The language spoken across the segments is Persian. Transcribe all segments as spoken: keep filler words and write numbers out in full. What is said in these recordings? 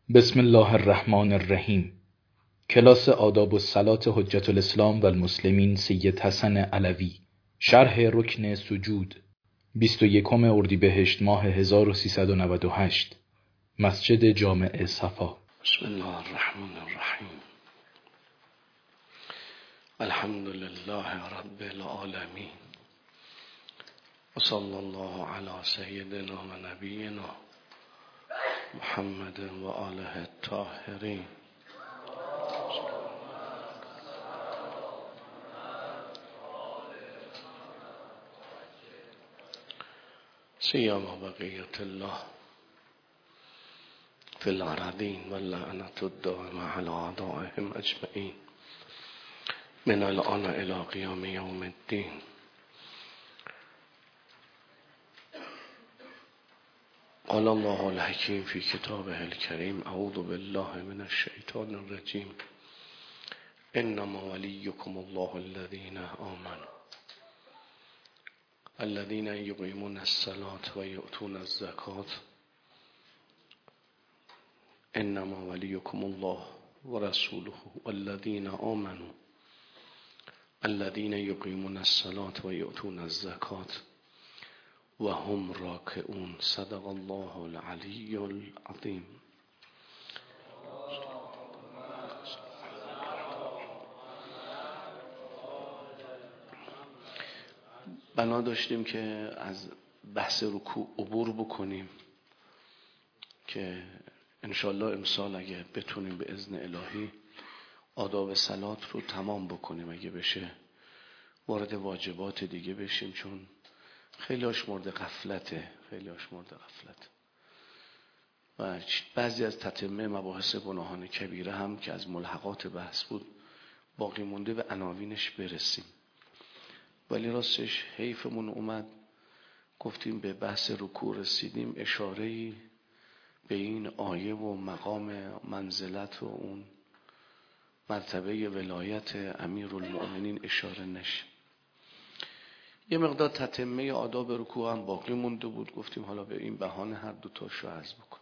بسم الله الرحمن الرحیم. کلاس آداب الصلاة حجت الاسلام و المسلمین سید حسن علوی، شرح رکن سجود، بیست و یکم اردیبهشت ماه هزار و سیصد و نود و هشت، مسجد جامع صفا. بسم الله الرحمن الرحیم. الحمد لله رب العالمین و صلی الله علی سیدنا و نبینا محمد و آله الطاهرین. سیما بقیت الله فی الارضین و لعنت الدائم علی اعدائهم اجمعین من الان الی قیام یوم الدین. قال الله الحکیم فی کتابه الکریم اعوذ بالله من الشیطان الرجیم انما ولیکم الله الذین آمنوا الذین یقیمون الصلاة و یؤتون الزکاة انما ولیکم الله و رسوله والذین آمنوا الذین یقیمون الصلاة و یؤتون الزکاة و هم راکعون. صدق الله العلی العظیم. بنا داشتیم که از بحث رکوع عبور بکنیم که انشالله امسال اگه بتونیم به اذن الهی آداب صلات رو تمام بکنیم، اگه بشه وارد واجبات دیگه بشیم، چون خیلی هاش مورد غفلته خیلی هاش مورد غفلت و بعضی از تتمه مباحث گناهان کبیره هم که از ملحقات بحث بود باقی مونده به عناوینش برسیم. ولی راستش حیفمون اومد گفتیم به بحث رکوع رسیدیم اشاره‌ای به این آیه و مقام منزلت و اون مرتبه ولایت امیرالمؤمنین اشاره نشه. یه مقدار تتمه آداب رکوع هم باقی مونده بود، گفتیم حالا به این بهانه هر دو تاشو عرض بکن.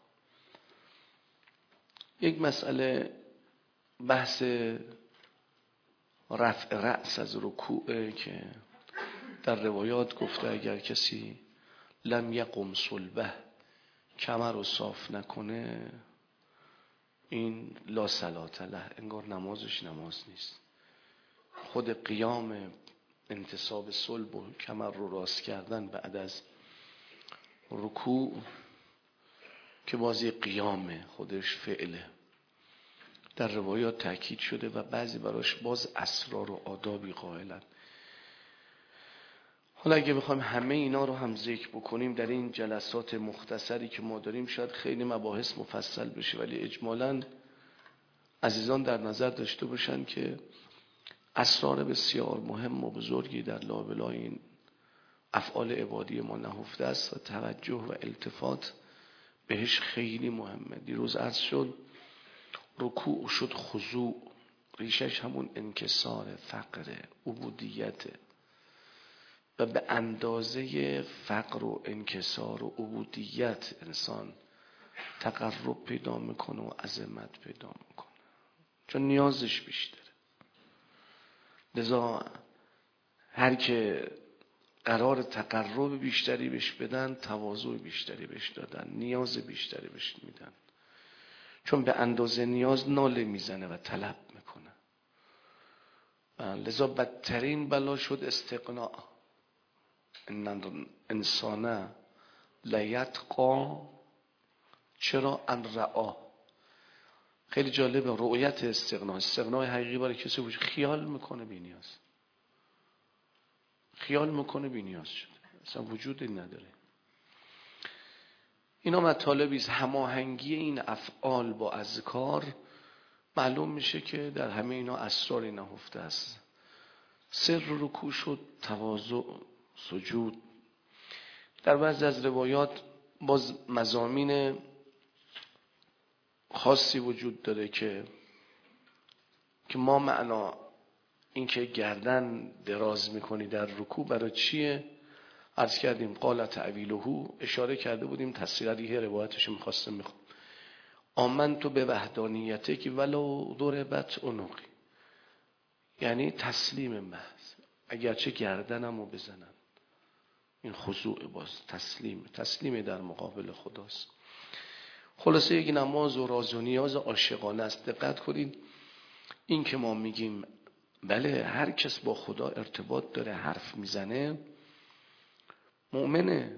یک مسئله بحث رفع رأس از رکوع که در روایات گفته اگر کسی لم یقم صلبه کمر رو صاف نکنه این لا صلات له، انگار نمازش نماز نیست. خود قیام انتصاب صلب و کمر رو راست کردن بعد از رکوع که بازی قیامه خودش فعله در روایات تأکید شده و بعضی براش باز اسرار و آدابی قائلن. حالا اگه بخوایم همه اینا رو هم ذکر بکنیم در این جلسات مختصری که ما داریم شاید خیلی مباحث مفصل بشه، ولی اجمالاً عزیزان در نظر داشته باشن که اسرار بسیار مهم و بزرگی در لابلای این افعال عبادی ما نهفته است و توجه و التفات بهش خیلی مهمه. دیروز عرض شد رکوع شد خضوع، ریشش همون انکسار، فقر، عبودیته و به اندازه فقر و انکسار و عبودیت انسان تقرب پیدا میکنه و عظمت پیدا میکنه، چون نیازش بیشتره. لذا هر که قرار تقرب بیشتری بهش بدن تواضع بیشتری بهش دادن، نیاز بیشتری بهش میدن، چون به اندازه نیاز ناله میزنه و طلب میکنه. لذا بدترین بلا شد استغناء. ان انسان لیتقا چرا ان رعا. خیلی جالبه رؤیت استغنا. استغنای حقیقی برای کسی وجود خیال میکنه بی نیاز، خیال میکنه بی نیاز شده، اصلا وجودی نداره. اینا مطالبی است. هماهنگی این افعال با اذکار معلوم میشه که در همه اینا اسراری نهفته است. سر رکوع شد تواضع، سجود. در بعضی از روایات باز مضامین خاصی وجود داره که که ما معنا این که گردن دراز میکنی در رکوع برای چیه عرض کردیم. قال تعویله اشاره کرده بودیم، تصریح روایتش میخواستم میخوام آمنت به وحدانیته که ولو ضربت عنقی، یعنی تسلیم محض، اگرچه گردنمو بزنن. این خضوع، باز تسلیم، تسلیم در مقابل خداست. خلاصه یک نماز و راز و نیاز عاشقانه است. دقت کنید، این که ما میگیم بله هر کس با خدا ارتباط داره، حرف میزنه، مؤمنه،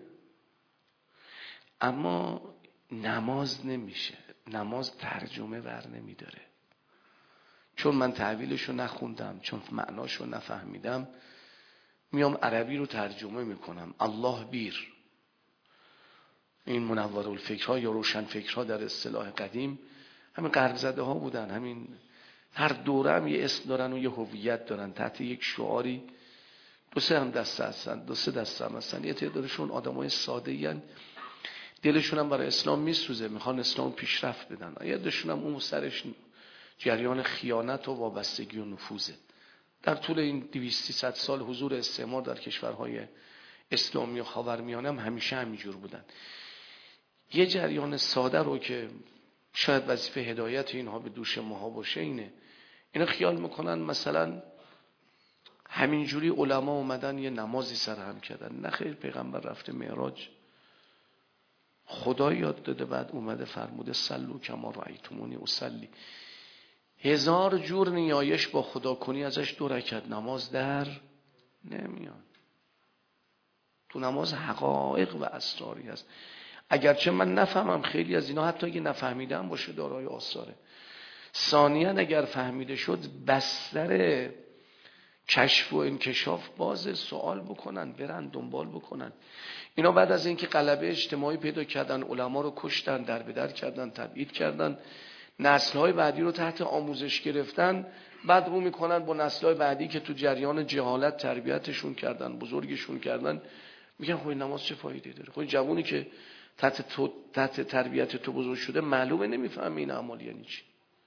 اما نماز نمیشه. نماز ترجمه بر نمیداره، چون من تعبیرشو نخوندم، چون معناشو نفهمیدم، میام عربی رو ترجمه میکنم. الله بیر، این منورالفکرها یا روشنفکرها در اصطلاح قدیم همین غرب زده ها بودن. همین هر دوره هم یه اسم دارن و یه هویت دارن، تحت یک شعاری دو سه هم دسته هستن، دو سه دسته هم هستن. یه تعدادشون آدمای ساده این، دلشون هم برای اسلام میسوزه، میخوان اسلام پیشرفت بدن. یه دشون هم اون سرش جریان خیانت و وابستگی و نفوذه. در طول این دویست سیصد سال حضور استعمار در کشورهای اسلامی و خاورمیانه هم همیشه همینجور بودن. یه جریان ساده رو که شاید وظیفه هدایت اینها به دوش ماها باشه اینه، اینا خیال میکنن مثلا همینجوری علما اومدن یه نمازی سرهم کردن. نه خیر، پیغمبر رفته معراج، خدا یاد داده، بعد اومده فرموده صلوا کما رأیتمونی اصلی. هزار جور نیایش با خدا کنی ازش دو رکعت نماز در نمیاد. تو نماز حقایق و اسراری هست. اگرچه من نفهمم، خیلی از اینا حتی اگه نفهمیدم باشه دارای آثاره. ثانیاً اگر فهمیده شد بستر کشف و انکشاف باز، سوال بکنن، برن دنبال بکنن. اینا بعد از اینکه غلبه اجتماعی پیدا کردن، علما رو کشتن، در به در کردن، تبعید کردن، نسل‌های بعدی رو تحت آموزش گرفتن، بعد رو میکنن با نسل‌های بعدی که تو جریان جهالت تربیتشون کردن، بزرگشون کردن، میگن خب نماز چه فایده داره؟ خب جوونی که تحت تو تحت تربیت تو بزرگ شده معلومه نمیفهمه این اعمال یعنی چی.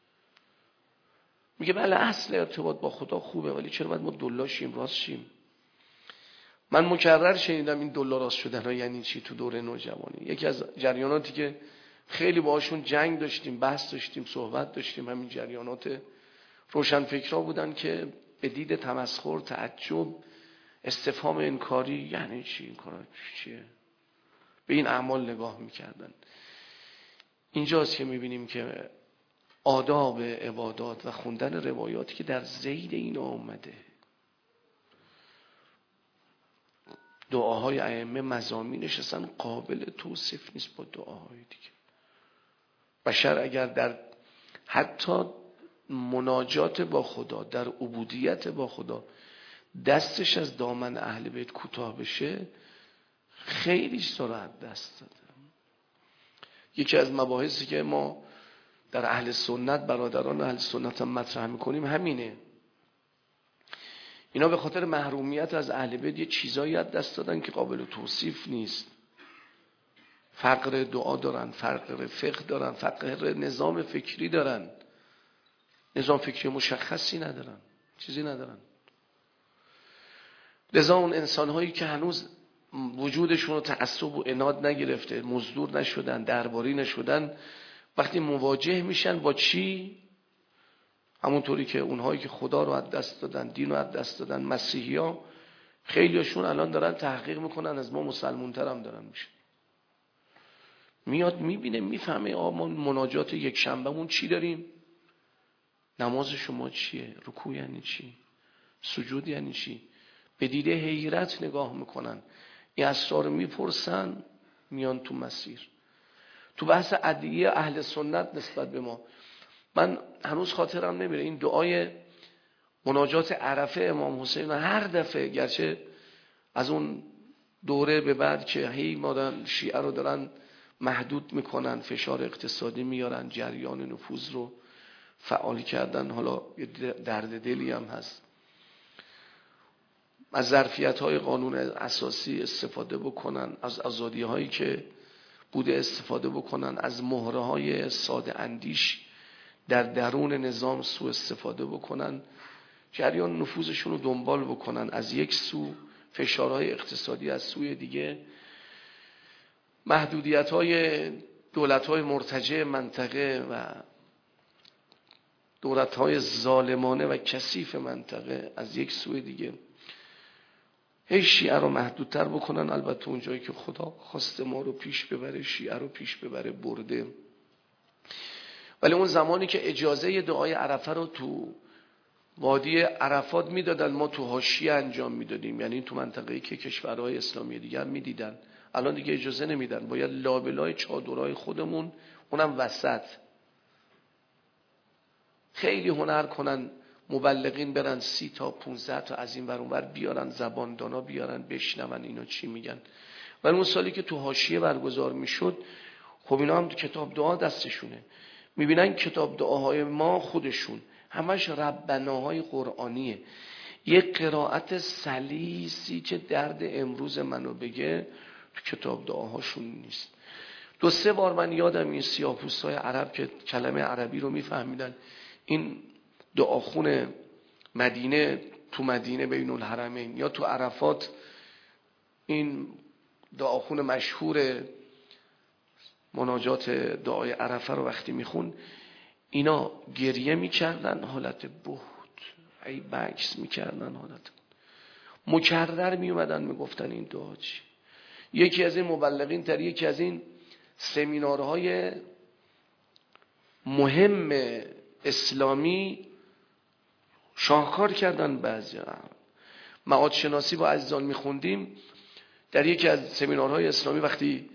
میگه بله اصل ارتباط با خدا خوبه، ولی چرا باید ما دلا شیم راست شیم؟ من مکرر شنیدم این دلا راست شدن ها یعنی چی تو دوره نوجوانی. یکی از جریاناتی که خیلی باهاشون جنگ داشتیم، بحث داشتیم، صحبت داشتیم، همین جریانات روشنفکرها بودن که به دید تمسخر، تعجب، استفهام انکاری، یعنی چی این کارا چیه، به این اعمال نگاه میکردن. اینجاست که میبینیم که آداب عبادات و خوندن روایاتی که در ذیل این آمده، دعاهای ائمه مضامینش اصلا قابل توصیف نیست با دعاهای دیگه. بشر اگر در حتی مناجات با خدا، در عبودیت با خدا دستش از دامن اهل بیت کوتاه بشه، خیلی سرعت دست داده. یکی از مباحثی که ما در اهل سنت، برادران اهل سنت هم مطرح میکنیم همینه. اینا به خاطر محرومیت از اهل بیت یه چیزایی از دست دادن که قابل توصیف نیست. فقر دعا دارن، فقر فقه دارن، فقر نظام فکری دارن، نظام فکری مشخصی ندارن، چیزی ندارن. لذا اون انسان‌هایی که هنوز وجودشون رو تعصب و عناد نگرفته، مزدور نشدن، درباری نشدن، وقتی مواجه میشن با چی؟ همونطوری که اونهایی که خدا رو از دست دادن، دین رو از دست دادن، مسیحی‌ها، خیلیشون الان دارن تحقیق میکنن، از ما مسلمون‌تر هم دارن میشن. میاد میبینه، میفهمه آ ما مناجات یک شنبهمون چی داریم، نماز شما چیه، رکوع یعنی چی، سجود یعنی چی. به دیده حیرت نگاه میکنن، این اسرار میپرسن، میان تو مسیر. تو بحث ادعیه اهل سنت نسبت به ما، من هنوز خاطرم نمیره این دعای مناجات عرفه امام حسین هر دفعه، گرچه از اون دوره به بعد که هی مادن شیعه رو دارن محدود میکنن، فشار اقتصادی میارن، جریان نفوذ رو فعال کردن، حالا درد دلی هم هست، از ظرفیت‌های قانون اساسی استفاده بکنن، از آزادی‌هایی که بوده استفاده بکنن، از مهره‌های ساده اندیش در درون نظام سوء استفاده بکنن، جریان نفوذشون رو دنبال بکنن. از یک سو فشارهای اقتصادی، از سوی دیگه محدودیت‌های دولت‌های مرتجع منطقه و دولت‌های ظالمانه و کثیف منطقه از یک سوی دیگه هی شیعه رو محدودتر بکنن. البته اون جایی که خدا خواسته ما رو پیش ببره، شیعه رو پیش ببره، برده. ولی اون زمانی که اجازه دعای عرفه رو تو وادی عرفات میدادن، ما تو حاشیه انجام میدادیم، یعنی تو منطقه‌ای که کشورهای اسلامی دیگه هم میدیدن. الان دیگه اجازه نمیدن، باید لابلای چادرهای خودمون، اونم وسط. خیلی هنر کنن مبلغین برن سی تا پونزده تا از این ور اون ور بیارن، زباندانا بیارن بشنون اینا چی میگن. ولی اون سالی که تو حاشیه برگزار میشد، خب اینا هم تو کتاب دعا دستشونه، میبینن کتاب دعاهای ما خودشون همش ربناهای قرآنیه. یک قرائت سلیسی که درد امروز منو بگه تو کتاب دعاهاشون نیست. دو سه بار من یادم این سیاه‌پوستای عرب که کلمه عربی رو میفهمیدن، این دعاخون مدینه تو مدینه بین الحرمین یا تو عرفات این دعاخون مشهور مناجات دعای عرفه رو وقتی میخون، اینا گریه میکردن حالت بهت، ای بکس میکردن حالت مکرر میومدن میگفتن این دعا چی. یکی از این مبلغین در یکی از این سمینارهای مهم اسلامی شاهکار کردن. بعضی معاد شناسی با عزیزان میخوندیم، در یکی از سمینارهای اسلامی وقتی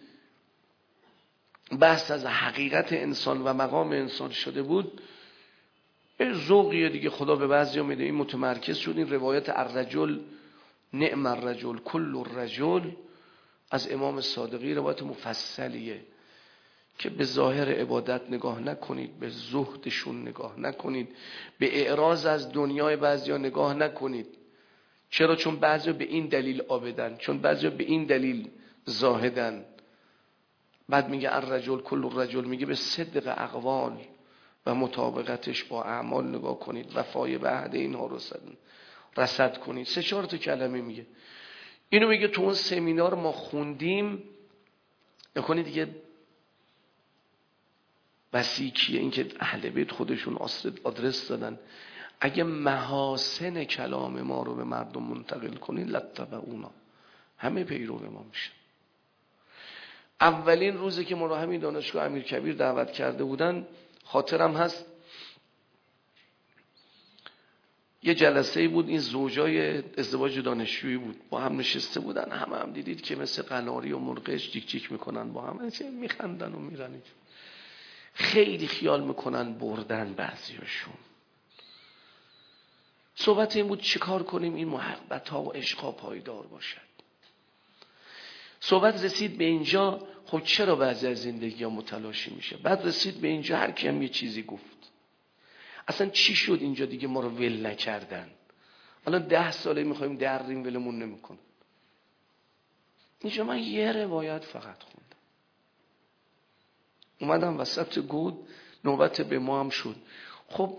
بحث از حقیقت انسان و مقام انسان شده بود، ذوقیه دیگه خدا به بعضی ها میده، این متمرکز شد. این روایت الرجل نعم الرجل کل الرجل از امام صادقی روایت مفصلیه که به ظاهر عبادت نگاه نکنید، به زهدشون نگاه نکنید، به اعراض از دنیای بعضیا نگاه نکنید. چرا؟ چون بعضیا به این دلیل عابدن، چون بعضیا به این دلیل زاهدن. بعد میگه الرجل کل الرجل، میگه به صدق اقوال و مطابقتش با اعمال نگاه کنید، وفای به عهد اینها رو رصد کنید. سه چهار تا کلمه میگه. اینو میگه تو اون سمینار ما خوندیم. نکنید دیگه وسیکیه این که اهل بیت خودشون آدرس دادن، اگه محاسن کلام ما رو به مردم منتقل کنید لتبعونا، همه پیرو ما میشن. اولین روزی که ما رو همین دانشگاه امیرکبیر دعوت کرده بودن، خاطرم هست یه جلسه بود، این زوجای ازدواج دانشجویی بود، با هم نشسته بودن، همه هم دیدید که مثل قناری و مرغش جیک جیک میکنن با هم، چه میخندن و میرن، خیلی خیال میکنن بردن بعضیاشون. صحبت این بود چیکار کنیم این محبت ها و عشق ها پایدار باشد. صحبت رسید به اینجا، خب چرا بعضی از زندگی ها متلاشی میشه؟ بعد رسید به اینجا هر کی هم یه چیزی گفت. اصلا چی شد اینجا دیگه ما رو ول نکردن؟ الان ده ساله میخوایم دریم ولمون نمیکنن. اینجا من یه روایت فقط خوندم، اومدم وسط گود، نوبت به ما هم شد. خب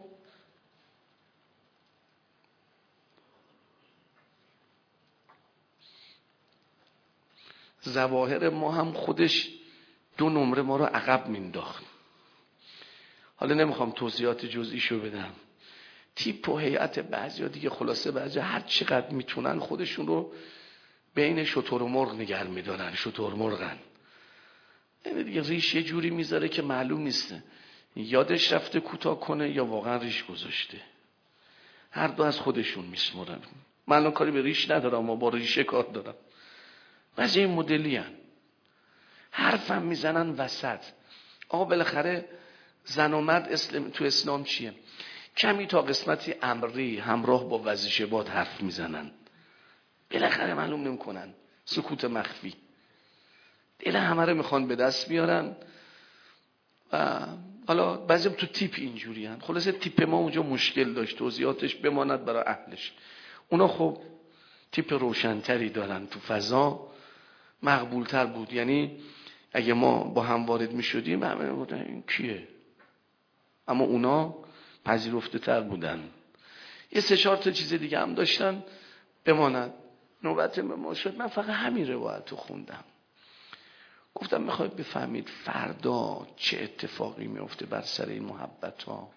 ظواهر ما هم خودش دو نمره ما رو عقب مینداخت. حالا نمیخوام توضیحات جزئیشو بدم. تیپ و هیئت بعضیا دیگه خلاصه بعضیا هر چقدر میتونن خودشون رو بین شتر و مرغ نگه میدارن، شتر مرغن. این دیگه ریش یه جوری میذاره که معلوم نیسته یادش رفته کوتاه کنه یا واقعا ریش گذاشته. هر دو از خودشون میسمرن. من الان کاری به ریش ندارم، اما با ریشه کار دارم. بعضی این مدلی هن. حرفم میزنن وسط. آقا بالاخره زن و مرد اسلام تو اسلام چیه؟ کمی تا قسمتی امری همراه با وظیفه باد حرف میزنن، بالاخره معلوم نمیکنن، سکوت مخفی. دل همه رو میخوان به دست بیارن. و حالا بعضی تو تیپ اینجوری هن. خلاصه تیپ ما اونجا مشکل داشت، توضیحاتش بماند برای اهلش. اونا خب تیپ روشنتری دارن، تو فضا مقبولتر بود. یعنی اگه ما با هم وارد میشدیم همه بودن این کیه، اما اونا پذیرفته تر بودن. یه سه چهار تا چیز دیگه هم داشتن، بماند. نوبت ما شد، من فقط همین روایت رو خوندم. گفتم میخواید بفهمید فردا چه اتفاقی میفته بر سر این محبت ها؟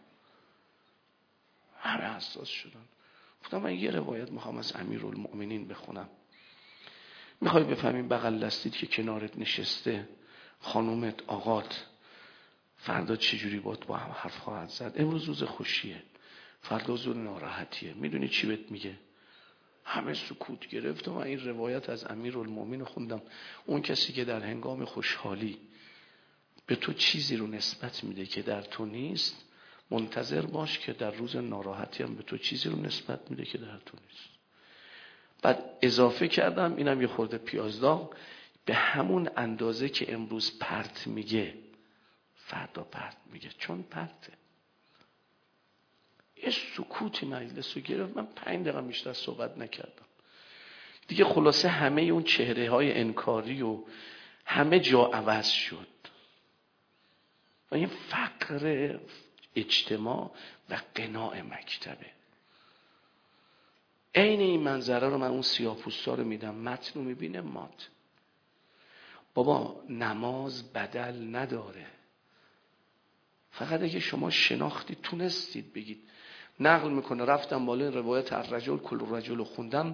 همه حساس شدن. گفتم من یه روایت میخوام از امیرالمؤمنین بخونم. میخوای بفهمیم بغل دستید که کنارت نشسته خانومت، آقات، فردا چجوری باید با هم حرف خواهد زد؟ امروز روز خوشیه، فردا روز ناراحتیه. میدونی چی بهت میگه؟ همه سکوت گرفت و من این روایت از امیرالمؤمنین خوندم. اون کسی که در هنگام خوشحالی به تو چیزی رو نسبت میده که در تو نیست، منتظر باش که در روز ناراحتی هم به تو چیزی رو نسبت میده که در تو نیست. بعد اضافه کردم اینم یه خورده پیازداغ، به همون اندازه که امروز پرت میگه فردا پرت میگه، چون پرته. یه سکوتی مجلس رو گرفت. من پنج دقیقه بیشتر صحبت نکردم دیگه. خلاصه همه اون چهره های انکاری و همه جا عوض شد و این فقر اجتماع و قناع مکتبه. عین این منظره رو من اون سیاه‌پوستا رو میدم، متن رو میبینه مات. بابا نماز بدل نداره، فقط اگه شما شناختی تونستید بگید. نقل میکنه رفتم بالا روایت الرجل کل الرجل رو خوندم.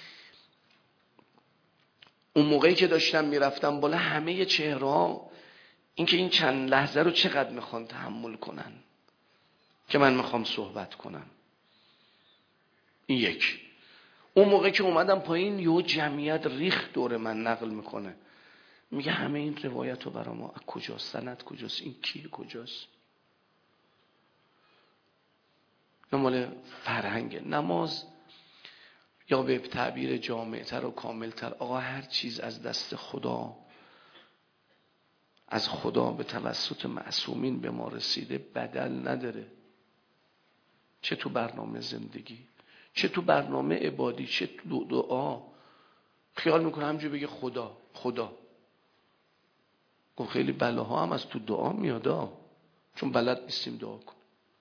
اون موقعی که داشتم میرفتم بالا همه چهره ها این که این چند لحظه رو چقدر میخوان تحمل کنن که من میخوام صحبت کنم. این یک. اون موقع که اومدم پایین یه جمعیت ریخت دور من. نقل میکنه میگه همه این روایت رو برا ما از کجاست؟ سند کجاست؟ این کیه؟ کجاست؟ مال فرهنگ نماز، یا به تعبیر جامع‌تر و کاملتر، آقا هر چیز از دست خدا، از خدا به توسط معصومین به ما رسیده بدل نداره. چه تو برنامه زندگی، چه تو برنامه عبادی، چه تو دعا. خیال میکنه همجور بگه خدا خدا. خیلی بلاها هم از تو دعا میادا، چون بلد نیستیم دعا کن.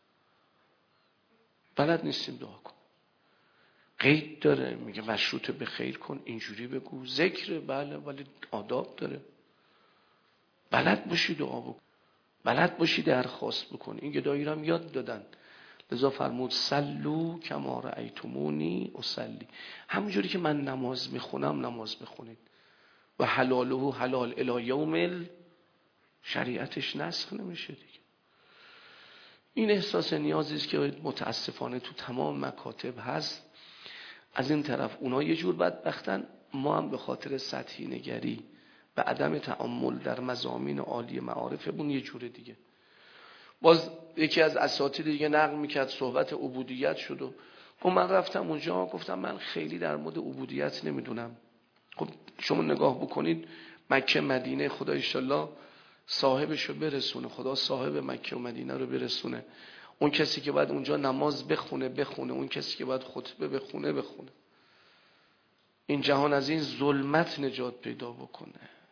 بلد نیستیم دعا کن. قید داره، میگه مشروط به خیر کن، اینجوری بگو. ذکر بله، ولی آداب داره. بلد باشی دعا بکن، بلد باشی درخواست بکن. این گدایی هم یاد دادن. لذا فرمود سلو کما رأیتمونی اصلی. همونجوری که من نماز میخونم نماز بخونید. و حلاله حلال الی یوم شریعتش نسخ نمیشه دیگه. این احساس نیازی است که متاسفانه تو تمام مکاتب هست. از این طرف اونا یه جور بدبختن، ما هم به خاطر سطحی نگری و عدم تأمل در مضامین عالی معارفمون یه جور دیگه. باز یکی از اساتید دیگه نقل میکرد صحبت عبودیت شد و خب من رفتم اونجا گفتم من خیلی در مورد عبودیت نمیدونم. خب شما نگاه بکنید مکه مدینه، خدا انشالله صاحبشو برسونه، خدا صاحب مکه و مدینه رو برسونه. اون کسی که باید اونجا نماز بخونه بخونه، اون کسی که باید خطبه بخونه بخونه. این جهان از این ظلمت نجات پیدا بکنه.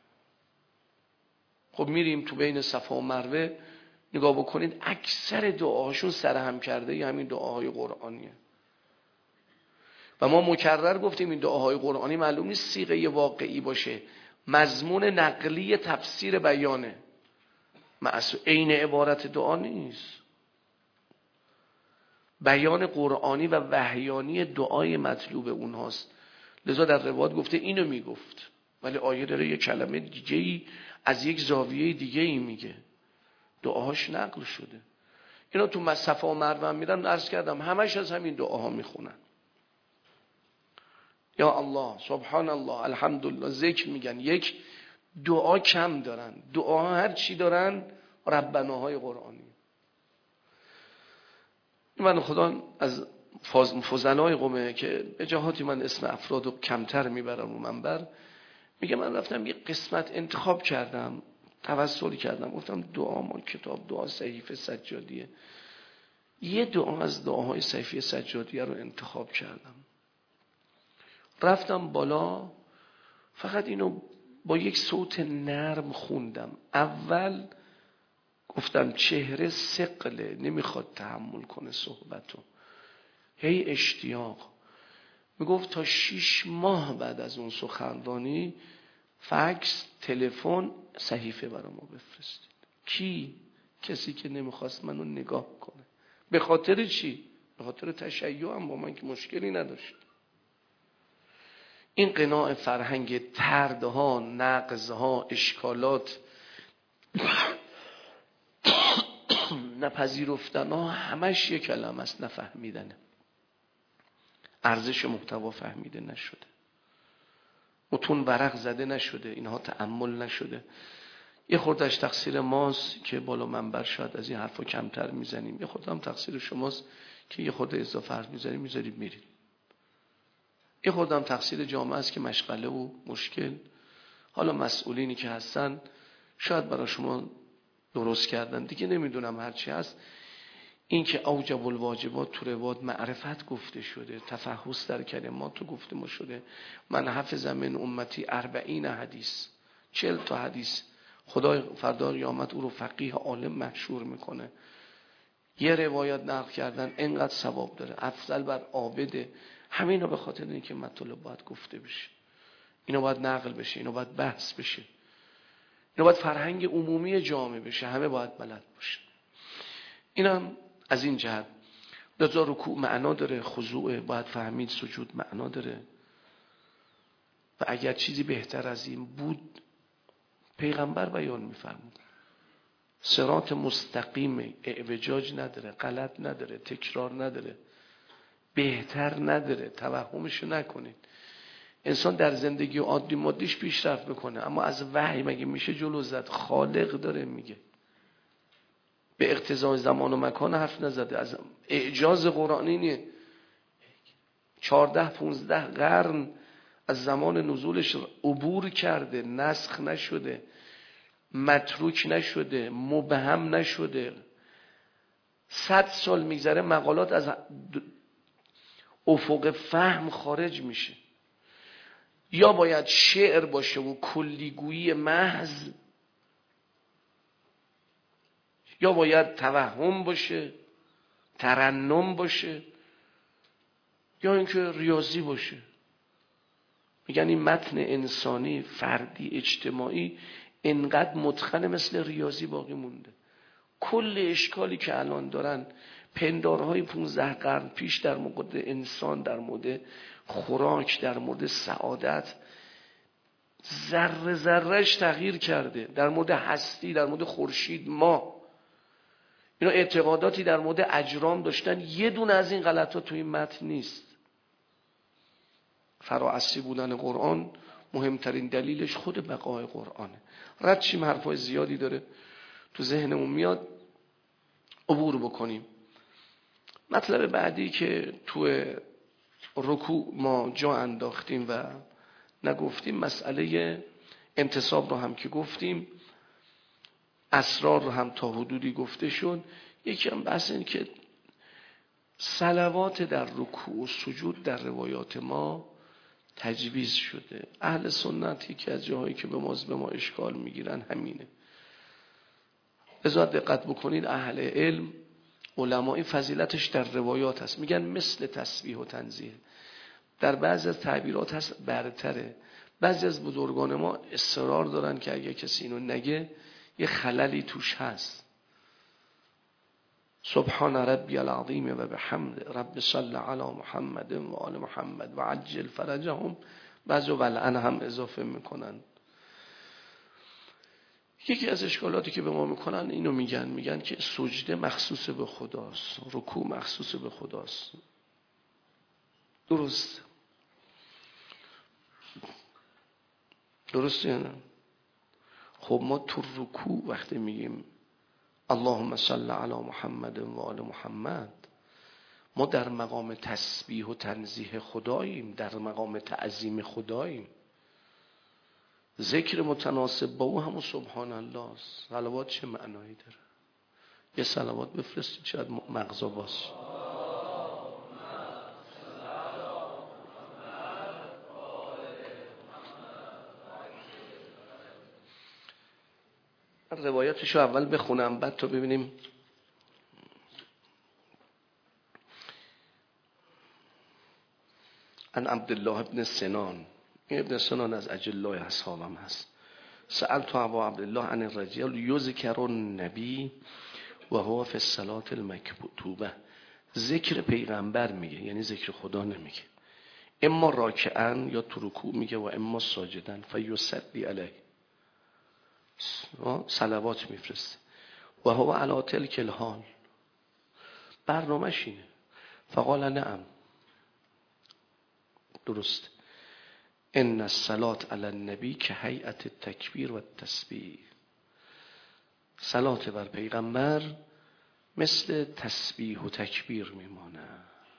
خب میریم تو بین صفا و مروه نگاه بکنید اکثر دعاهاشون سرهم کرده ی همین دعاهای قرآنیه. و ما مکرر گفتیم این دعاهای قرآنی معلوم نیست صیغه واقعی باشه، مضمون نقلی تفسیر بیانه، معصوم عین عبارت دعا نیست. بیان قرآنی و وحیانی دعای مطلوب اونهاست. لذا در روایت گفته اینو میگفت، ولی آیه داره یک کلمه دیگه ای از یک زاویه دیگه ای میگه. دعاهاش نقل شده. اینا تو صفا و مروه میرن، عرض کردم همش از همین دعاها میخونن. یا الله، سبحان الله، الحمدلله، ذکر میگن. یک دعا کم دارن. دعا هر چی دارن ربناهای قرآنی. من خدا از فضلای قومه که به جهاتی من اسم افراد رو کمتر میبرم رو منبر، میگه من رفتم یه قسمت انتخاب کردم، توسلی کردم، گفتم دعا ما کتاب دعا صحیفه سجادیه، یه دعا از دعاهای صحیفه سجادیه رو انتخاب کردم. رفتم بالا، فقط اینو با یک صوت نرم خوندم. اول گفتم چهره ثقله، نمیخواد تحمل کنه صحبتو. هی اشتیاق. میگفت تا شیش ماه بعد از اون سخنرانی فکس، تلفن، صحیفه برای ما بفرستید. کی؟ کسی که نمیخواست منو نگاه کنه. به خاطر چی؟ به خاطر تشیع هم با من که مشکلی نداشت. این قناع فرهنگ طردها، نقضها، اشکالات، نپذیرفتنها همش یک کلمه است، نفهمیدنه. ارزش محتوا فهمیده نشده، متون ورق زده نشده، اینها تأمل نشده. یه خوردش تقصیر ماست که بالا منبر شاید از این حرفا کمتر میزنیم، یه خورده هم تقصیر شماست که یه خورده اضافه حرف میزنیم میذارید میرید. یه خورده هم تقصیر جامعه است که مشغله و مشکل. حالا مسئولینی که هستن شاید برای شما درست کردن دیگه، نمیدونم هرچی هست. این که اوجب الواجبات تو روایات معرفت گفته شده، تفحص در کلمات تو گفته ما شده. من حفظ من امتی اربعین حدیث، چهل تا حدیث. خدا فردا قیامت او رو فقیه عالم مشهور میکنه. یه روایت نقل کردن اینقدر ثواب داره، افضل بر عابده. همین رو به خاطر اینکه مطلب باید گفته بشه، اینو باید نقل بشه، اینو باید بحث بشه، اینو باید فرهنگ عمومی جامعه بشه، همه باید بلد باشه. اینم از این جهت. لذا رکوع معنا داره، خضوع باید فهمید، سجود معنا داره. و اگر چیزی بهتر از این بود پیغمبر بیان می‌فرمود. صراط مستقیم، اعوجاج نداره، غلط نداره، تکرار نداره، بهتر نداره. توهمشو نکنید. انسان در زندگی عادی مادیش پیشرفت میکنه، اما از وحی مگه میشه جلو زد؟ خالق داره میگه، به اقتضای زمان و مکان حرف نزده، از اعجاز قرآنی. چارده پونزده قرن از زمان نزولش عبور کرده، نسخ نشده، متروک نشده، مبهم نشده. صد سال میگذره مقالات از افق فهم خارج میشه. یا باید شعر باشه و کلیگویی محض، یا باید توهم باشه، ترنم باشه، یا اینکه ریاضی باشه. میگن این متن انسانی، فردی، اجتماعی انقدر متقن مثل ریاضی باقی مونده. کل اشکالی که الان دارن پندارهای پونزده قرن پیش در مورد انسان، در مورد خوراک، در مورد سعادت، ذره ذرهش تغییر کرده. در مورد هستی، در مورد خورشید، ما اینا اعتقاداتی در مورد اجرام داشتن. یه دونه از این غلطات تو این متن نیست. فراعصری بودن قرآن مهمترین دلیلش خود بقای قرآنه. رد شیم، حرفای زیادی داره تو ذهنمون میاد، عبور بکنیم. مطلب بعدی که تو رکوع ما جا انداختیم و نگفتیم، مسئله انتصاب رو هم که گفتیم، اسرار رو هم تا حدودی گفته شد. یکی هم بحث این که صلوات در رکوع و سجود در روایات ما تجویز شده. اهل سنتی که از جاهایی که به ما به ما اشکال میگیرن همینه. لذا دقت بکنید، اهل علم، علمای فضیلتش در روایات هست. میگن مثل تسبیح و تنزیه. در بعضی از تعبیرات هست برتره. بعضی از بزرگان ما اصرار دارن که اگه کسی اینو نگه یه خللی توش هست. سبحان ربی العظیم و بحمد رب صل علی محمد و آل محمد و عجل فرجهم. بعضی ولعن هم اضافه میکنن. یکی از اشکالاتی که به ما میکنن اینو میگن، میگن که سجده مخصوص به خداست، رکوع مخصوص به خداست. درست درسته نه؟ خب ما تو رکوع وقتی میگیم اللهم صل علی محمد و آل محمد، ما در مقام تسبیح و تنزیه خداییم، در مقام تعظیم خداییم. ذکر متناسب با او همون سبحان الله است. صلوات چه معنایی داره؟ یه صلوات بفرستید شاید مغزا باشه. روایتشو اول بخونم بعد تو ببینیم. عن عبدالله ابن سنان ابن سنان از اجلای اصحابم هست. سألت ابا عبدالله عن الرجل یذکر النبی و هو فی الصلاة المکتوبه. ذکر پیغمبر میگه، یعنی ذکر خدا نمیگه. اما راکعن یا تو رکوع میگه و اما ساجدن فیصلی علیه، صلوات میفرسته. و هو علی تلک الحال، برنامه‌ش اینه. فقال نعم، درست. ان الصلاة علی النبی که هیئت التکبیر و التسبیح، صلات بر پیغمبر مثل تسبیح و تکبیر میمانه.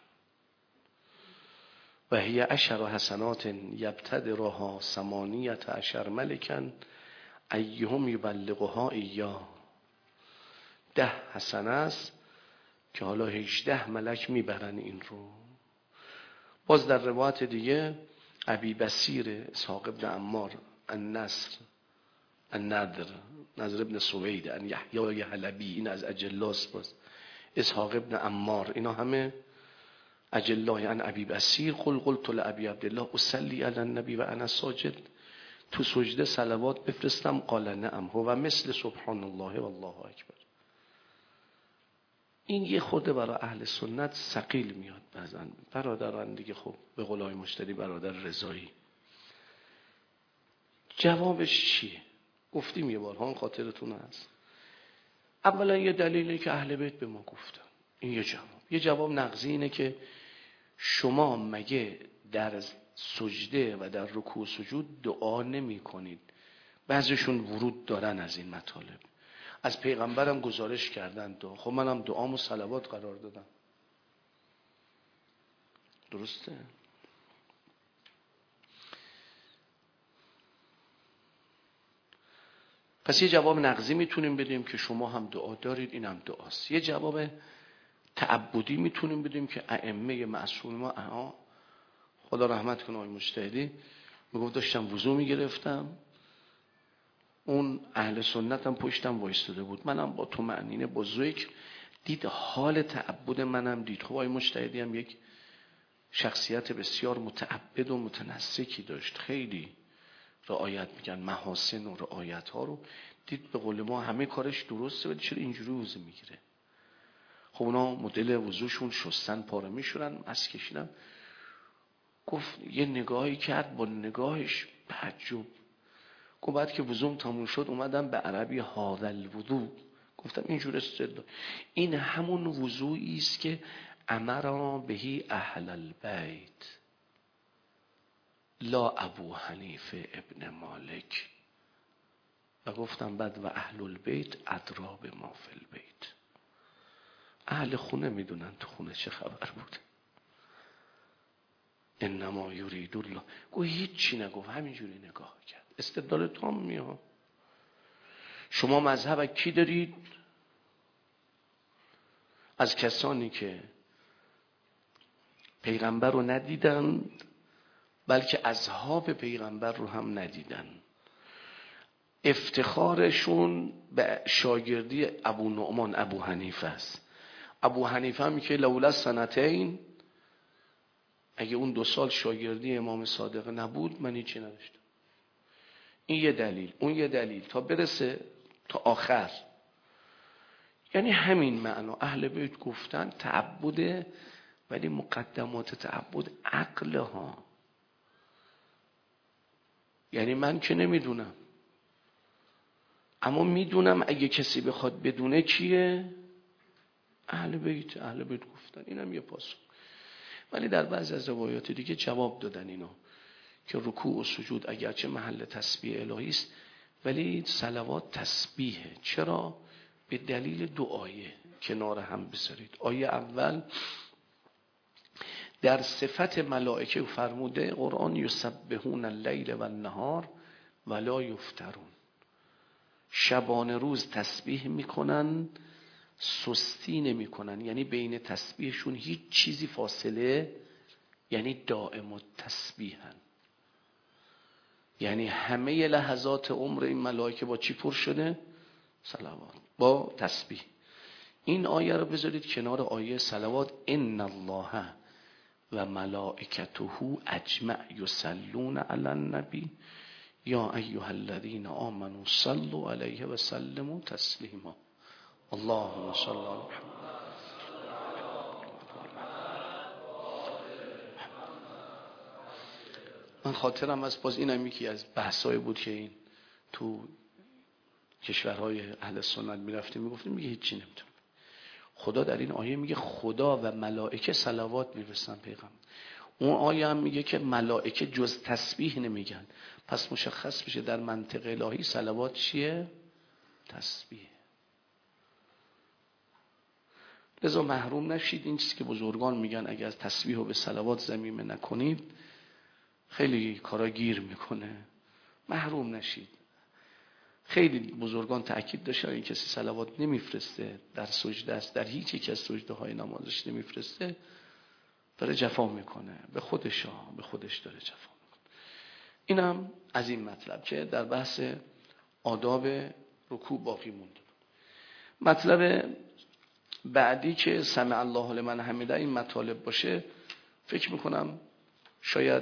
و هی عشر حسنات یبتدرها ثمانیت عشر ملکا ایهم یبلغها ایاه. ده حسنه است که حالا هجده ملک میبرن این رو. باز در روایت دیگه ابی بصیر اسحاق ابن عمار النصر النضر نضر ابن سوید ان یحیی حلبی، این از اجلاس. باز اسحاق ابن عمار، اینا همه اجلای. ان ابی بصیر قل قلت لابی عبدالله اصلی علی النبی و انا ساجد، تو سجده صلوات بفرستم؟ قال نعم هو مثل سبحان الله و الله اکبر. این یه خورده برای اهل سنت ثقیل میاد بعضا. برادران دیگه خب به قولای مشتری برادر رضایی. جوابش چیه؟ گفتیم یه بار ها، خاطرتون هست. اولا یه دلیلی که اهل بیت به ما گفتن، این یه جواب. یه جواب نقضی اینه که شما مگه در سجده و در رکوع سجود دعا نمی کنید؟ بعضیشون ورود دارن از این مطالب، از پیغمبرم گزارش کردن دعا. خب منم دعام و صلوات قرار دادم، درسته؟ پس یه جواب نقضی میتونیم بدیم که شما هم دعا دارید، این هم دعاست. یه جواب تعبدی میتونیم بدیم که ائمه معصوم ما، اها خدا رحمت کنه آقای مجتهدی، میگفت داشتم وضو میگرفتم، اون اهل سنت هم پشتم وایستاده بود، منم با طمأنینه با ذکر دید حال تعبد منم دید. خب آقای مجتهدی هم یک شخصیت بسیار متعبد و متنسکی داشت، خیلی رعایت میکرد محاسن و رعایت ها رو. دید به قول ما همه کارش درسته ولی چرا اینجوری وضو میگیره؟ خب اونا مدل وضوشون شستن، پاره میشورن، مس کشیدن. گفت یه نگاهی کرد، با نگاهش تعجب. گفت بعد که وضوم تموم شد اومدم به عربی هذا الوضو، گفتم اینجور استدلال، این همون وضوئی است که امر بهی اهل البیت لا ابو حنیفه ابن مالک. و گفتم بعد و اهل البیت ادرا بما فی البیت، اهل خونه میدونن تو خونه چه خبر بود. انما یرید الله. گو هیچی نگفت، همینجوری نگاه کرد. استدلال تام میاد. شما مذهب کی دارید؟ از کسانی که پیغمبر رو ندیدن، بلکه اصحاب پیغمبر رو هم ندیدن. افتخارشون به شاگردی ابو نعمان ابو حنیفه است. ابو حنیفه هم که لولا سنتین، اگه اون دو سال شاگردی امام صادق نبود من هیچی نداشتم. این یه دلیل، اون یه دلیل، تا برسه تا آخر. یعنی همین معنا اهل بیت گفتن تعبده، ولی مقدمات تعبد عقل ها. یعنی من که نمیدونم، اما میدونم اگه کسی بخواد بدونه کیه؟ اهل بیت. اهل بیت گفتن، اینم یه پاسخ. ولی در بعضی از روایات دیگه جواب دادن اینا که رکوع و سجود اگرچه محل تسبیح الهی است ولی صلوات تسبیحه. چرا؟ به دلیل دو آیه کنار هم بذارید. آیه اول در صفت ملائکه فرموده قرآن یسبحون اللیل و النهار ولا یفترون، شبانه روز تسبیح میکنن سستی نمی کنن، یعنی بین تسبیحشون هیچ چیزی فاصله، یعنی دائم التسبیحن. یعنی همه لحظات عمر این ملائکه با چی پر شده؟ صلوات، با تسبیح. این آیه رو بذارید کنار آیه صلوات. ان الله و ملائکته اجمع یصلون علی النبی یا ایها الذین آمنوا صلوا علیه و سلموا تسلیما. اللهم صل علی محمد. من خاطرم از باز اینم یکی از بحثایی بود که این تو کشورهای اهل سنت میرفتیم میگفتیم میگه هیچی نمیتونم. خدا در این آیه میگه خدا و ملائکه صلوات میفرستن پیغمبر. اون آیه هم میگه که ملائکه جز تسبیح نمیگن. پس مشخص بشه در منطق الهی صلوات چیه؟ تسبیح. لذا محروم نشید. این چیزی که بزرگان میگن اگه از تسبیح و به صلوات ضمیمه نکنید خیلی کارا گیر میکنه. محروم نشید. خیلی بزرگان تأکید داشتن این کسی صلوات نمیفرسته در سجده است، در هیچ یک از سجده های نمازش نمیفرسته، داره جفا میکنه به خودش ها به خودش داره جفا میکنه. اینم از این مطلب که در بحث آداب رکوع باقی مونده. مطلب بعدی که سمع الله لمن حمیده این مطالب باشه، فکر میکنم شاید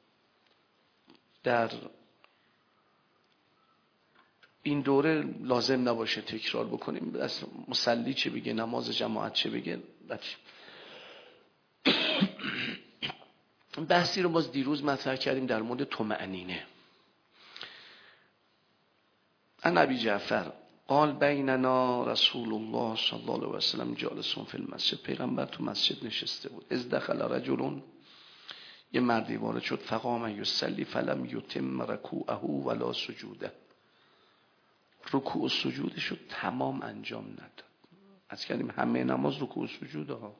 در این دوره لازم نباشه تکرار بکنیم. از مصلی چه بگه، نماز جماعت چه بگه. بحثی رو باز دیروز مطرح کردیم در مورد طمأنینه. عن ابی جعفر قال بیننا رسول الله صلی الله علیه و سلم جالسون فی المسجد. پیغمبر تو مسجد نشسته بود. از دخل رجل، یه مردی وارد شد، فقام یصلی فلم یتم رکوعه ولا سجوده. رکوع و سجودش رو تمام انجام نداد. از کردیم همه نماز رکوع و سجوده ها.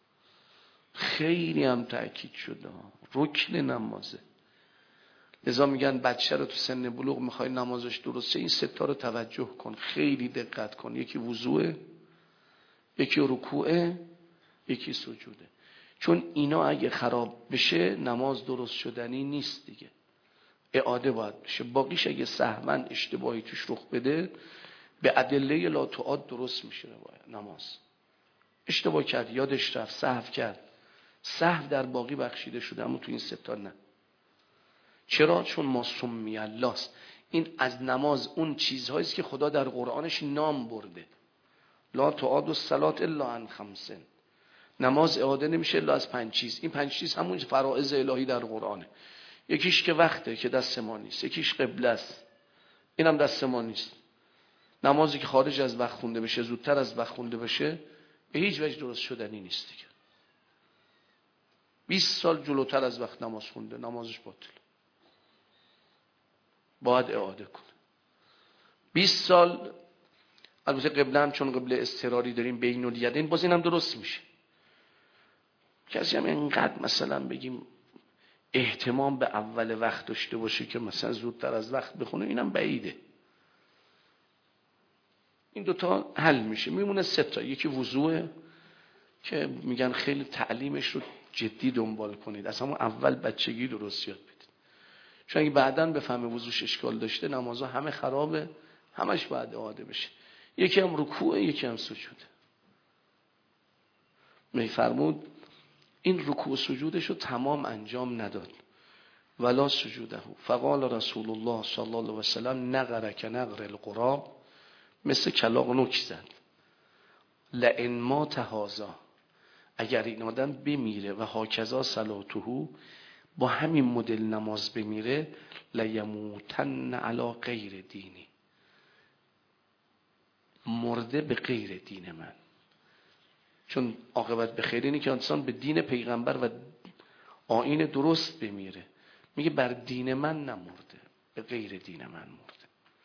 خیلی هم تأکید شده ها. رکن نمازه. لذا میگن بچه رو تو سن بلوغ میخوای نمازش درسته، این ستا رو توجه کن، خیلی دقت کن. یکی وضوعه، یکی رکوعه، یکی سجوده. چون اینا اگه خراب بشه نماز درست شدنی نیست دیگه. اعاده باید بشه. باقیش اگه سهوا اشتباهی توش رخ بده به ادله لا تعاد درست میشه نماز. اشتباه کرد، یادش رفت، سهو کرد، سهو در باقی بخشیده شده، اما تو این ستا نه. چرا؟ چون ما سمی الله است. این از نماز اون چیزهایی است که خدا در قرآنش نام برده. لا تعاد الصلاة الا عن خمس. نماز اعاده نمیشه الا از پنج چیز. این پنج چیز همون فرائض الهی در قرآنه. یکیش که وقته که دست ما نیست، یکیش قبله است، اینم دست ما نیست. نمازی که خارج از وقت خونده بشه، زودتر از وقت خونده بشه، به هیچ وجه درست شدنی نیست دیگه. بیست سال جلوتر از وقت نماز خونده، نمازش باطل، باید اعاده کنه. بیست سال البته قبله هم چون قبله اضطراری داریم بین الیدین، باز اینم درست میشه. کسی هم اینقدر مثلا بگیم اهتمام به اول وقت داشته باشه که مثلا زودتر از وقت بخونه، اینم بعیده. این دوتا حل میشه، میمونه سه تا. یکی وضوء که میگن خیلی تعلیمش رو جدی دنبال کنید، از همون اول بچگی درست یاد بدید، چون اگه بعداً بفهمه وضوش اشکال داشته نمازها همه خرابه، همش باید اعاده بشه. یکی هم رکوع، یکی هم سجود. میفرمود این رکوع و سجودش رو تمام انجام نداد. ولا سجوده. فقال رسول الله صلی الله علیه و سلم نقر که نقر القراب، مثل کلاغ نوک زد. لئن مات هذا، اگر این آدم بمیره و هاکذا صلاته، با همین مدل نماز بمیره، لیموتن علی غیر دینی، مرده به غیر دین من. چون عاقبت به خیر اینه که انسان به دین پیغمبر و آیین درست بمیره. میگه بر دین من نمرده، به غیر دین من مرده.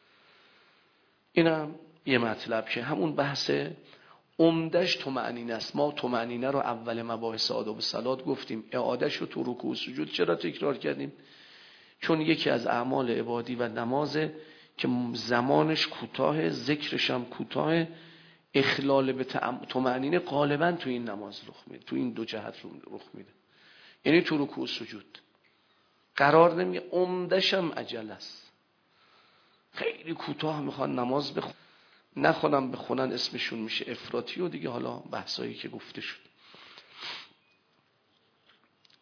اینم یه مطلب که همون بحث عمدش طمأنینه است. ما طمأنینه رو اول مباحث آداب صلات گفتیم. اعادهش رو تو رکوع و سجود چرا تکرار کردیم؟ چون یکی از اعمال عبادی و نمازه که زمانش کوتاه، ذکرش هم کوتاه، اخلال به طمأنینه غالبا تو این نماز رخ میده، تو این دو جهت رخ میده. یعنی تو رکوع و سجود قرار نمیگه. عمدش هم عجل است، خیلی کوتاه میخوان نماز بخونن، نخونم بخونن اسمشون میشه افراطی و دیگه حالا بحثایی که گفته شد.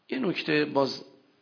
یه نکته باز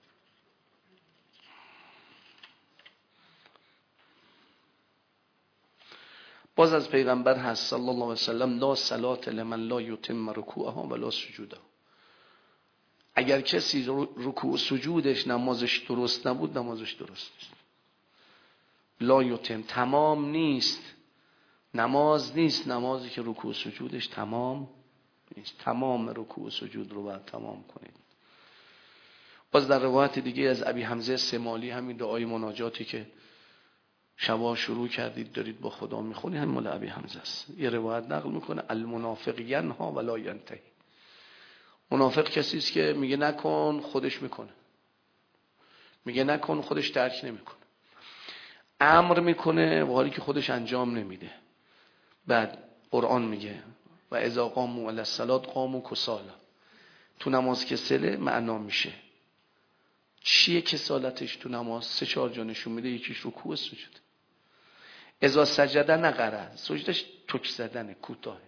باز از پیغمبر هست صلی الله علیه و سلم: لا صلاة لمن لا یتم رکوعها ولا سجودها. اگر کسی رکوع و سجودش نمازش درست نبود، نمازش درست نیست. لا یتم، تمام نیست. نماز نیست نمازی که رکوع و سجودش تمام نیست. تمام رکوع و سجود رو باید تمام کنید. باز در روایت دیگه از ابی حمزه سمالی همین دعای مناجاتی که شبا شروع کردید دارید با خدا میخونید، همین مال ابی حمزه است. یه روایت نقل میکنه: المنافق ینها ولا ینتهی. منافق کسی است که میگه نکن، خودش میکنه. میگه نکن، خودش ترک نمیکنه. امر میکنه و حالی که خودش انجام نمیده. بعد قرآن میگه: و اذا قاموا الی الصلاة قاموا کسالا. تو نماز کسله معنا میشه. چیه کسالتش تو نماز؟ سه چهار جا نشون میده. یکیش رکوع و سجود. اذا سجده نقره، سجدش تک زدنه، کوتاه،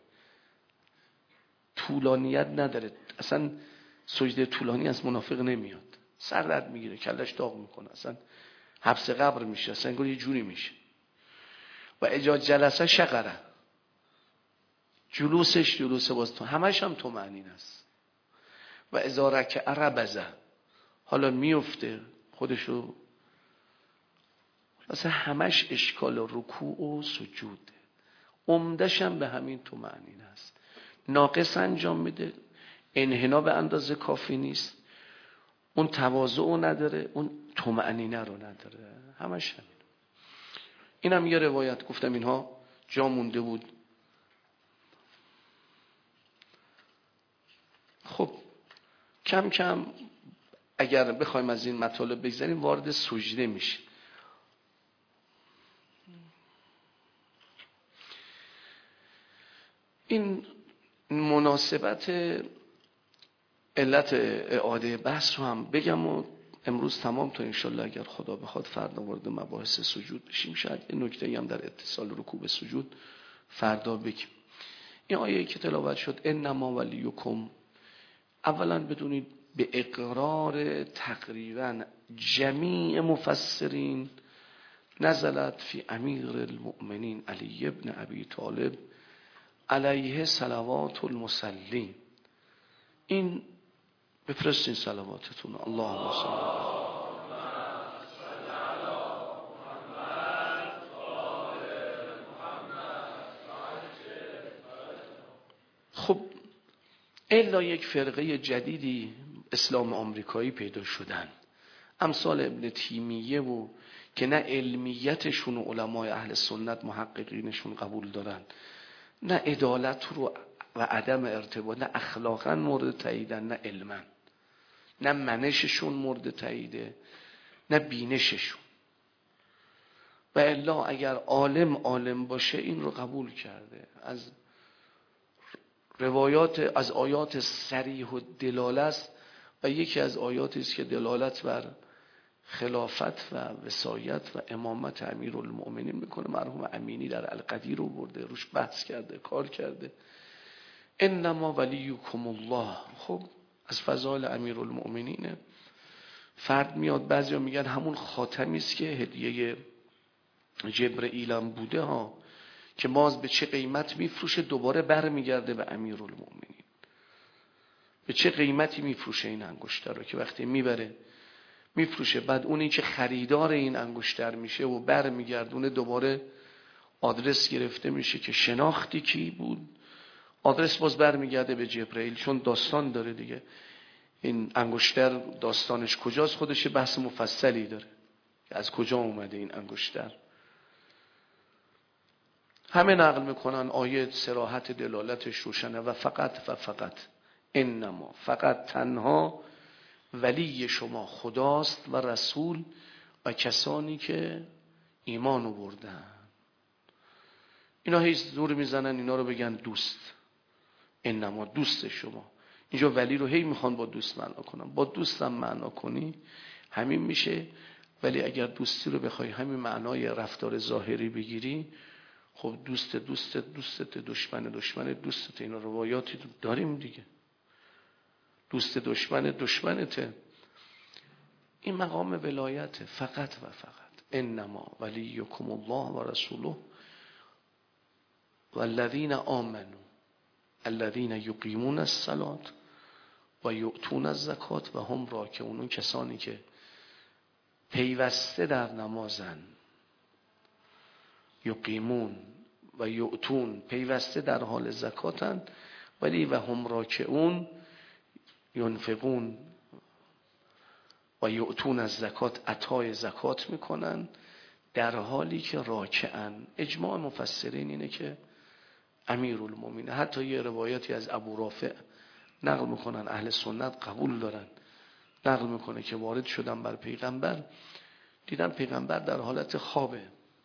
طولانیت نداره. اصلا سجده طولانی از منافق نمیاد. سر درد میگیره، کلش داغ میکنه، اصلا حبس قبر میشه، اصلا انگار یه جوری میشه. و اجا جلسه شقره، جلوسش جلوس باز تو همش هم طمأنینه است. و اذا رکع ربزه، حالا میفته خودشو، اصلا همش اشکال رکوع و سجوده. عمدش هم به همین طمأنینه است. ناقص انجام میده، انحنا به اندازه کافی نیست، اون تواضع نداره، اون طمأنینه رو نداره، همش همین. اینم یه روایت گفتم، اینها جا مونده بود. خب کم کم اگر بخوایم از این مطالب بگذاریم وارد سجده میشه. این مناسبت علت اعاده بحث رو هم بگم و امروز تمام تا انشالله اگر خدا بخواد فردا وارد مباحث سجود بشیم. شاید این نکته‌ای هم در اتصال رکوع به سجود فردا بگیم. این آیه که تلاوت شد: انما ولیکم، اولا بدونید به اقرار تقریبا جمیع مفسرین نزلت فی امیر المؤمنین علی ابن ابی طالب علیه صلوات المصلین. این بفرستین صلواتتون. اللهم صل علی خب الا یک فرقه جدیدی اسلام آمریکایی پیدا شدن، امثال ابن تیمیه، و که نه علمیتشون و علمای اهل سنت محققینشون قبول دارن، نه عدالت رو و عدم ارتباط، نه اخلاقا مورد تاییدن، نه علما، نه منششون مورد تاییده، نه بینششون. و الا اگر عالم عالم باشه این رو قبول کرده. از روایات، از آیات صریح و دلاله است و یکی از آیاتی است که دلالت بر خلافت و وصایت و امامت امیرالمؤمنین میکنه. مرحوم امینی در القدیر رو برده، روش بحث کرده، کار کرده. انما ولیکم الله. خب از فضائل امیرالمؤمنین فرد میاد، بعضیا میگن همون خاتمی است که هدیه جبرئیل هم بوده ها، که باز به چه قیمت میفروشه دوباره برمیگرده به امیرالمؤمنین. به چه قیمتی میفروشه این انگشتر رو که وقتی میبره میفروشه، بعد اونی که خریدار این انگشتر میشه و برمیگردونه دوباره آدرس گرفته میشه که شناختی کی بود، آدرس باز برمیگرده به جبرئیل، چون داستان داره دیگه. این انگشتر داستانش کجاست؟ خودش بحث مفصلی داره از کجا اومده این انگشتر. همه نقل میکنن آیه صراحت دلالتش روشنه. و فقط و فقط انما، فقط تنها ولی شما خداست و رسول و کسانی که ایمان آوردن. اینا هیچ زور میزنن اینا رو بگن دوست. انما دوست شما. اینجا ولی رو هی میخوان با دوست معنا کنن. با دوستم معنا کنی همین میشه. ولی اگر دوستی رو بخوای همین معنای رفتار ظاهری بگیری، خب دوست دوست دوستت، دشمن دشمن دوستت، اینا روایاتی داریم دیگه. دوست دشمن دشمنته. این مقام ولایته فقط و فقط. انما ولیکم الله و رسوله والذین آمنوا الذین یقیمون الصلاة و یؤتون الزکات و هم راکعون. اون کسانی که پیوسته در نمازن، یقیمون و یؤتون پیوسته در حال زکاتن، ولی و هم راکعون ینفقون و یؤتون الزکات عطای زکات میکنن در حالی که راکعن. اجماع مفسرین اینه که امیرالمومنین، حتی یه روایتی از ابو رافع نقل میکنن، اهل سنت قبول دارن، نقل میکنه که وارد شدن بر پیغمبر، دیدن پیغمبر در حالت خوابه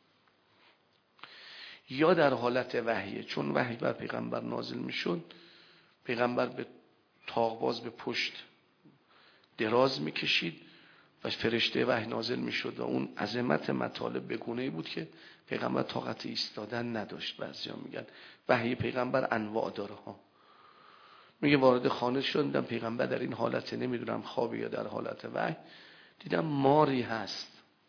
یا در حالت وحیه. چون وحی بر پیغمبر نازل میشد، پیغمبر به طاق‌باز به پشت دراز میکشید و فرشته وحی نازل میشد و اون عظمت مطالب به گونه‌ای بود که پیغمبر طاقت ایستادن نداشت. بعضیا میگن وحی پیغمبر انواع داره ها. میگه وارد خانه شدم، دیدم پیغمبر در این حالت، نمیدونم خوابی یا در حالت وحی، دیدم ماری هست،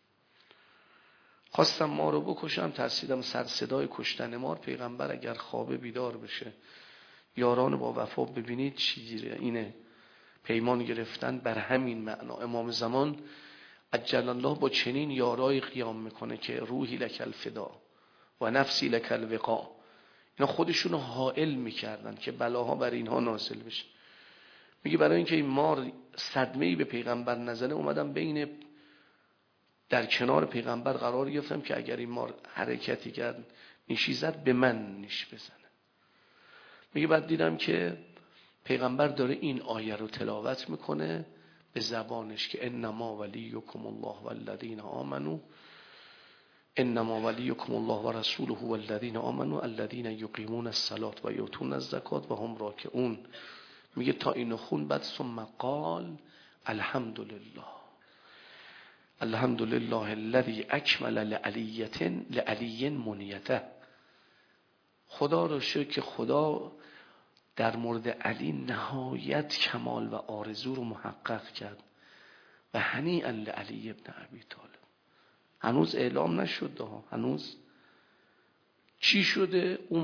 خواستم ما رو بکشم، ترسیدم سر صدای کشتن مار پیغمبر اگر خوابه بیدار بشه. یاران با وفا ببینید چیزیه، اینه پیمان گرفتن بر همین معنا. امام زمان عجل الله با چنین یارای قیام میکنه که روحی لک الفدا و نفسی لک الوقا. اینا خودشونو حائل میکردن که بلاها بر اینها نازل بشه. میگه برای اینکه این مار صدمه‌ای به پیغمبر نزنه، اومدم بین در کنار پیغمبر قرار گرفتم که اگر این مار حرکتی کرد، نیشی زد، به من نیش بزنه. میگه بعد دیدم که پیغمبر داره این آیه رو تلاوت میکنه به زبانش که انما ولیکم الله والذین آمنوا انما ولیکم الله و رسوله والذین آمنوا الذین یقیمون الصلاة و یؤتون الزکات و هم راکعون. میگه تا اینو خون، بعد ثم قال الحمدلله الحمدلله الذی اکمل لعلیة لعلی منیته. خدا رو شکر که خدا در مورد علی نهایت کمال و آرزو رو محقق کرد. و هنیئا لعلی ابن ابی طالب. هنوز اعلام نشد، هنوز چی شده؟ اون